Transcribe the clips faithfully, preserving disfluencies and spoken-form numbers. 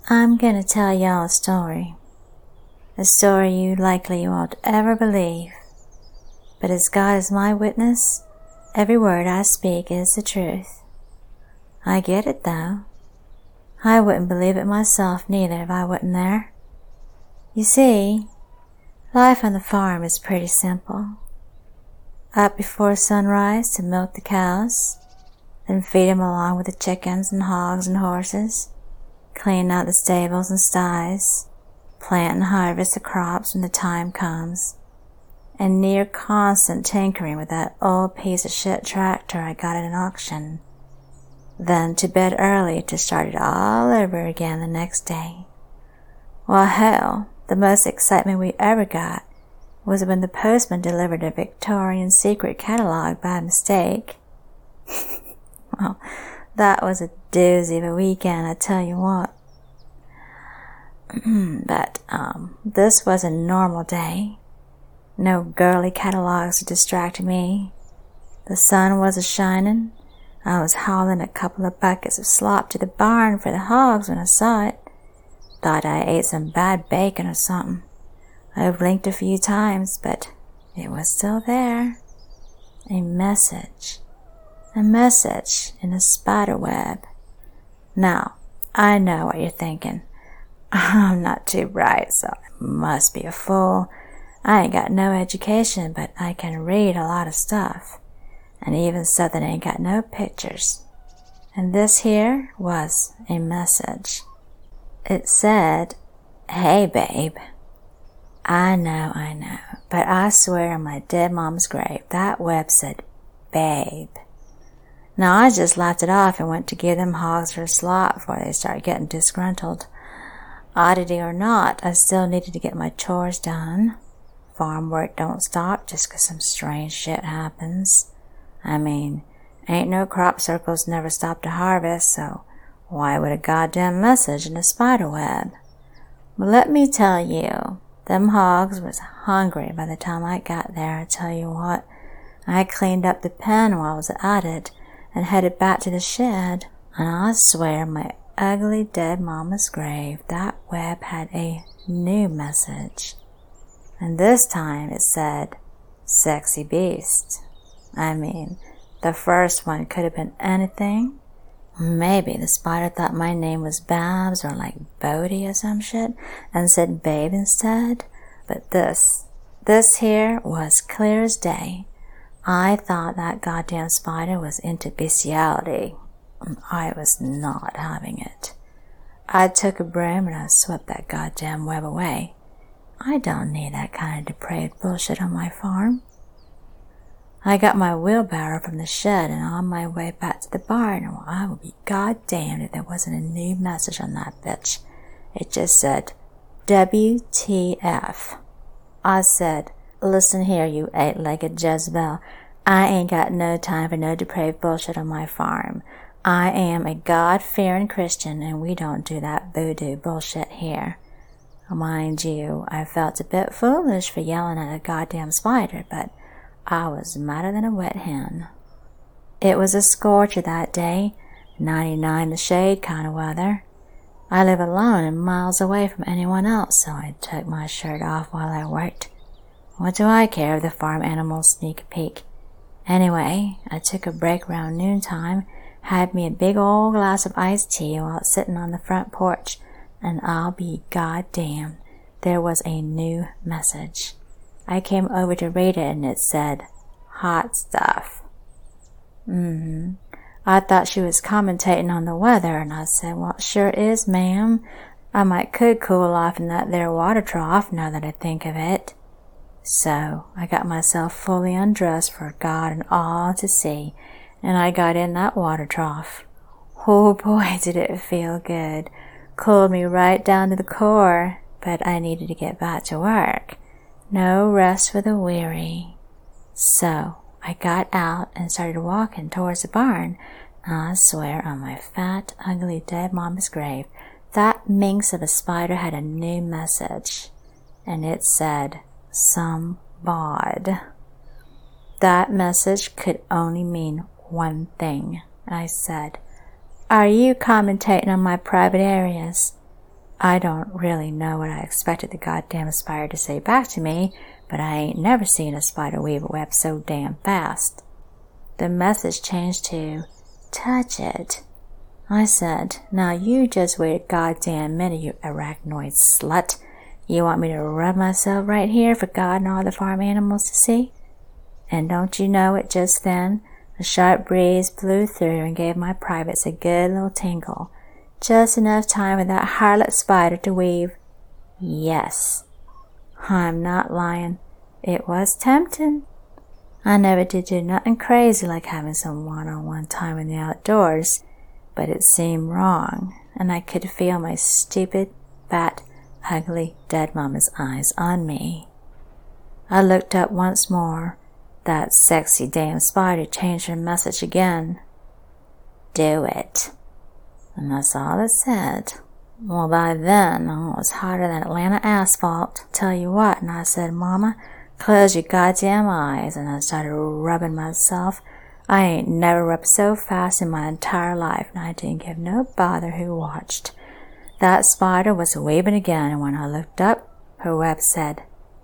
I'm gonna tell y'all a story. A story you likely won't ever believe. But as God is my witness, every word I speak is the truth. I get it, though. I wouldn't believe it myself neither if I wasn't there. You see, life on the farm is pretty simple. Up before sunrise to milk the cows, then feed 'em along with the chickens and hogs and horses, clean out the stables and sties, plant and harvest the crops when the time comes, and near constant tinkering with that old piece of shit tractor I got at an auction. Then to bed early to start it all over again the next day. Well, hell, the most excitement we ever got was when the postman delivered a Victorian Secret catalog by mistake. Well, that was a doozy of a weekend, I tell you what. But, um, this was a normal day. No girly catalogs to distract me. The sun was a-shining. I was hauling a couple of buckets of slop to the barn for the hogs when I saw it. Thought I ate some bad bacon or something. I blinked a few times, but it was still there. A message. A message in a spider web. Now, I know what you're thinking. I'm not too bright, so I must be a fool. I ain't got no education, but I can read a lot of stuff. And even stuff that ain't got no pictures. And this here was a message. It said, "Hey, babe. I know, I know, but I swear on my dead mom's grave, that web said, babe." Now, I just laughed it off and went to give them hogs their slop before they started getting disgruntled. Oddity or not, I still needed to get my chores done. Farm work don't stop just 'cause some strange shit happens. I mean, ain't no crop circles never stop to harvest, so why would a goddamn message in a spider web? But let me tell you, them hogs was hungry by the time I got there. I tell you what, I cleaned up the pen while I was at it and headed back to the shed, and I swear my ugly dead mama's grave, that web had a new message. And this time it said, "Sexy beast." I mean, the first one could have been anything. Maybe the spider thought my name was Babs or like Bodie or some shit and said babe instead. But this, this here was clear as day. I thought that goddamn spider was into bestiality. I was not having it. I took a broom and I swept that goddamn web away. I don't need that kind of depraved bullshit on my farm. I got my wheelbarrow from the shed and on my way back to the barn, and I would be goddamned if there wasn't a new message on that bitch. It just said, W T F. I said, "Listen here, you eight-legged Jezebel. I ain't got no time for no depraved bullshit on my farm. I am a God-fearing Christian, and we don't do that voodoo bullshit here." Mind you, I felt a bit foolish for yelling at a goddamn spider, but I was madder than a wet hen. It was a scorcher that day, ninety-nine the shade kind of weather. I live alone and miles away from anyone else, so I took my shirt off while I worked. What do I care if the farm animals sneak a peek? Anyway, I took a break around noontime, had me a big old glass of iced tea while sitting on the front porch, and I'll be goddamned, there was a new message. I came over to read it and it said, "Hot stuff." Mm-hmm. I thought she was commentating on the weather, and I said, "Well, it sure is, ma'am. I might could cool off in that there water trough now that I think of it." So I got myself fully undressed for God and all to see, and I got in that water trough. Oh boy, did it feel good. Cooled me right down to the core, but I needed to get back to work. No rest for the weary. So I got out and started walking towards the barn. I swear on my fat, ugly dead mama's grave, that minx of a spider had a new message. And it said, "Some bod." That message could only mean one thing. I said, "Are you commentating on my private areas?" I don't really know what I expected the goddamn spider to say back to me, but I ain't never seen a spider weave a web so damn fast. The message changed to, touch it. I said, now you just wait a goddamn minute, you arachnoid slut. You want me to rub myself right here for God and all the farm animals to see? And don't you know it, just then, a sharp breeze blew through and gave my privates a good little tingle. Just enough time for that harlot spider to weave. Yes, I'm not lying. It was tempting. I never did do nothing crazy like having some one-on-one time in the outdoors, but it seemed wrong, and I could feel my stupid, fat, ugly, dead mama's eyes on me. I looked up once more. That sexy damn spider changed her message again. Do it. And that's all it said. Well, by then, oh, it was hotter than Atlanta asphalt. Tell you what, and I said, Mama, close your goddamn eyes, and I started rubbing myself. I ain't never rubbed so fast in my entire life, and I didn't give no bother who watched. That spider was waving again, and when I looked up, her web said,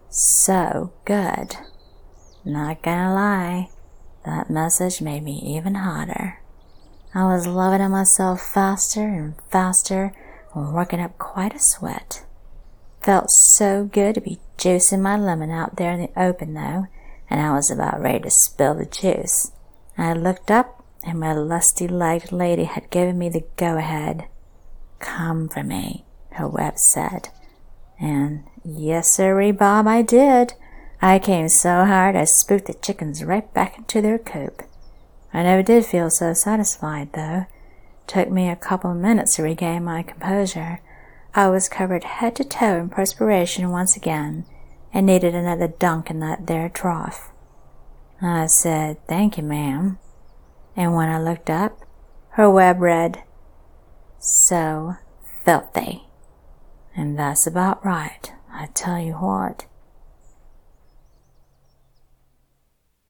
so good. Not gonna lie, that message made me even hotter. I was loving it myself faster and faster and working up quite a sweat. Felt so good to be juicing my lemon out there in the open though, and I was about ready to spill the juice. I looked up, and my lusty-legged lady had given me the go-ahead. Come for me, her web said. And yes, sirree, Bob, I did. I came so hard I spooked the chickens right back into their coop. I never did feel so satisfied, though. Took me a couple of minutes to regain my composure. I was covered head to toe in perspiration once again, and needed another dunk in that there trough. I said, thank you, ma'am. And when I looked up, her web read, so filthy. And that's about right. I tell you what,